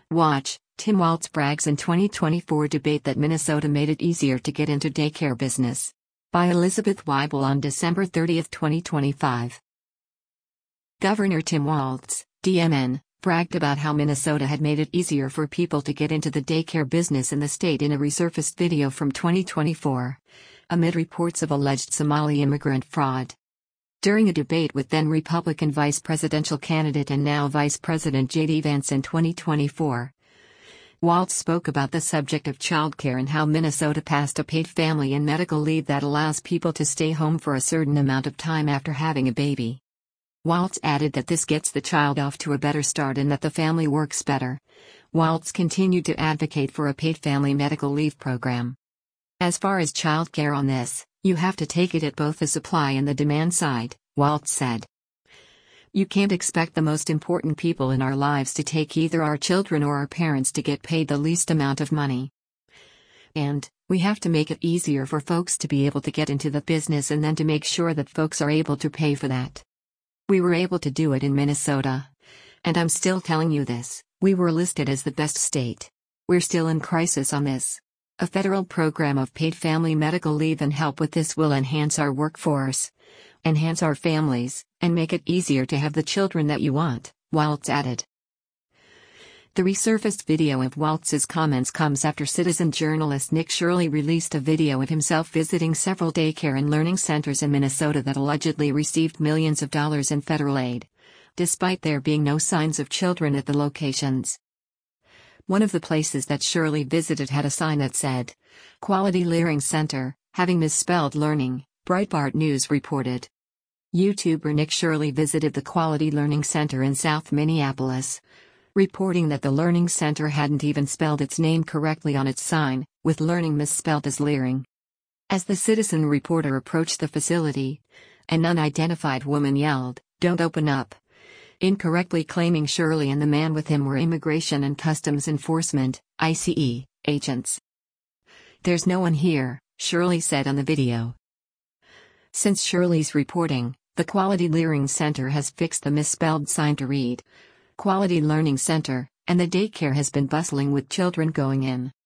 Watch, Tim Walz brags in 2024 debate that Minnesota made it easier to get into daycare business. By Elizabeth Weibel on December 30, 2025. Governor Tim Walz, DMN, bragged about how Minnesota had made it easier for people to get into the daycare business in the state in a resurfaced video from 2024, amid reports of alleged Somali immigrant fraud. During a debate with then Republican vice presidential candidate and now Vice President J.D. Vance in 2024, Walz spoke about the subject of childcare and how Minnesota passed a paid family and medical leave that allows people to stay home for a certain amount of time after having a baby. Walz added that this gets the child off to a better start and that the family works better. Walz continued to advocate for a paid family medical leave program. As far as childcare on this, you have to take it at both the supply and the demand side, Walz said. You can't expect the most important people in our lives to take either our children or our parents to get paid the least amount of money. And we have to make it easier for folks to be able to get into the business and then to make sure that folks are able to pay for that. We were able to do it in Minnesota. And I'm still telling you this, we were listed as the best state. We're still in crisis on this. A federal program of paid family medical leave and help with this will enhance our workforce, enhance our families, and make it easier to have the children that you want, Walz added. The resurfaced video of Walz's comments comes after citizen journalist Nick Shirley released a video of himself visiting several daycare and learning centers in Minnesota that allegedly received millions of dollars in federal aid, despite there being no signs of children at the locations. One of the places that Shirley visited had a sign that said, Quality Learning Center, having misspelled learning, Breitbart News reported. YouTuber Nick Shirley visited the Quality Learning Center in South Minneapolis, reporting that the learning center hadn't even spelled its name correctly on its sign, with learning misspelled as leering. As the citizen reporter approached the facility, an unidentified woman yelled, "Don't open up," incorrectly claiming Shirley and the man with him were Immigration and Customs Enforcement, ICE, agents. "There's no one here," Shirley said on the video. Since Shirley's reporting, the Quality Learning Center has fixed the misspelled sign to read Quality Learning Center, and the daycare has been bustling with children going in.